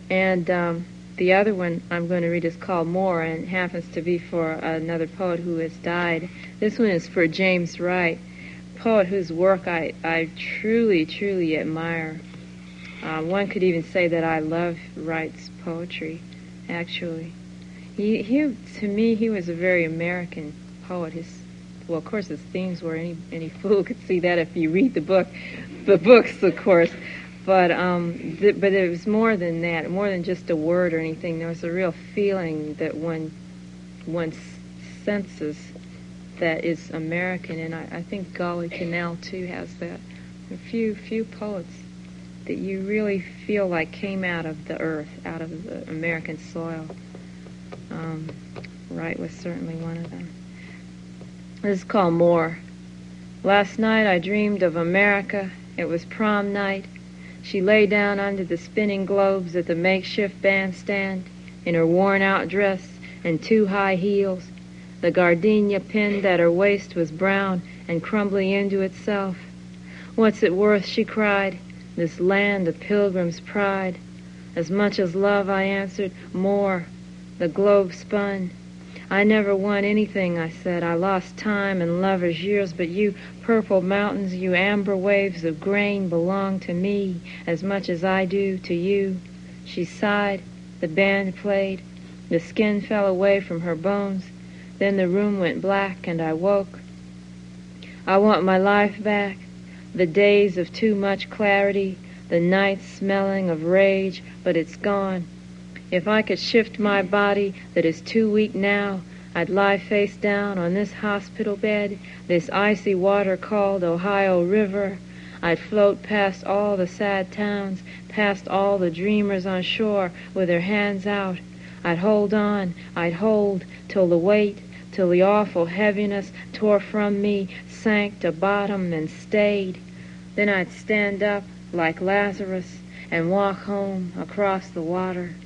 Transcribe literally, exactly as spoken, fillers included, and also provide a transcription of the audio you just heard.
And um, the other one I'm going to read is called More, and happens to be for another poet who has died. This one is for James Wright, poet whose work I, I truly, truly admire. Uh, one could even say that I love Wright's poetry, actually. He, he, to me, he was a very American poet. His, well, of course, his themes were, any any fool could see that if you read the book, the books, of course. But um, th- but it was more than that, more than just a word or anything. There was a real feeling that one one senses that is American, and I, I think Golly Cannell too has that. A few few poets that you really feel like came out of the earth, out of the American soil. Um, Wright was certainly one of them. This is called More. Last night I dreamed of America. It was prom night. She lay down under the spinning globes at the makeshift bandstand in her worn-out dress and two high heels. The gardenia pinned at her waist was brown and crumbling into itself. What's it worth, she cried, this land of pilgrim's pride? As much as love, I answered, more. The globe spun. I never won anything, I said. I lost time and lovers' years, but you purple mountains, you amber waves of grain belong to me as much as I do to you. She sighed. The band played. The skin fell away from her bones. Then the room went black and I woke. I want my life back. The days of too much clarity, the nights smelling of rage, but it's gone. If I could shift my body that is too weak now, I'd lie face down on this hospital bed, this icy water called Ohio River. I'd float past all the sad towns, past all the dreamers on shore with their hands out. I'd hold on, I'd hold till the weight, till the awful heaviness tore from me, sank to bottom and stayed. Then I'd stand up like Lazarus and walk home across the water.